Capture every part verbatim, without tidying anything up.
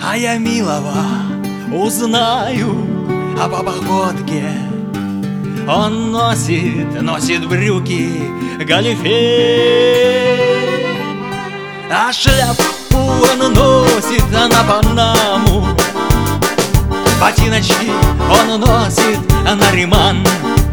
А я милого узнаю о походке. Он носит, носит брюки галифе, а шляпу он носит на Панаму. Ботиночки он носит на Риман,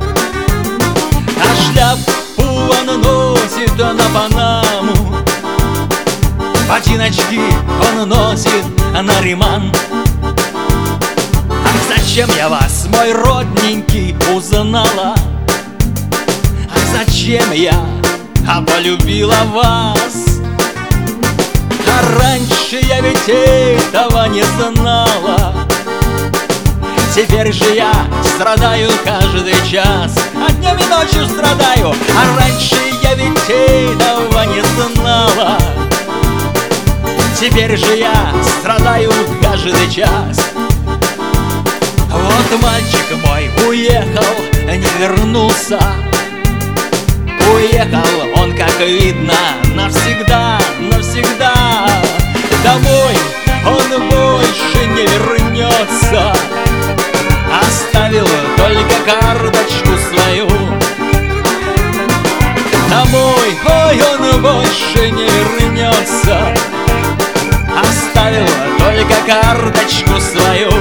а шляпу он носит на Панаму. Ботиночки он носит на Риман. Ах, зачем я вас, мой родненький, узнала? Ах, зачем я а полюбила вас? А раньше я ведь этого не знала. Теперь же я страдаю каждый час, а днем и ночью страдаю. А раньше я ведь этого не знала. Теперь же я страдаю каждый час. Вот мальчик мой уехал, не вернулся. Уехал он, как видно, навсегда, навсегда. Домой он больше не вернется. Оставил только карточку свою. Домой, ой, он больше не вернется. Оставил только карточку свою.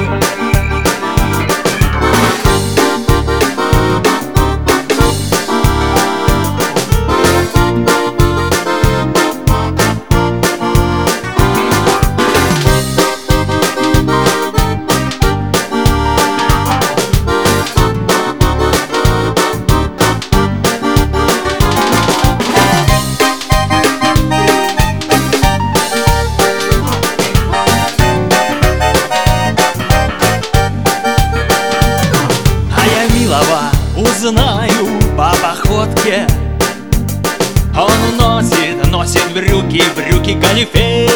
Узнаю по походке. Он носит, носит брюки, брюки галифе,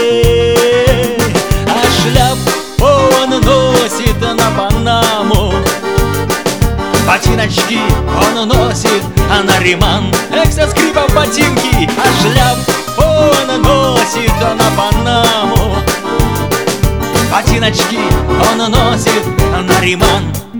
а шляпу он носит на Панаму. Ботиночки он носит на Риман. Эх, со скрипом ботинки, а шляпу он носит на Панаму. Ботиночки он носит на Риман.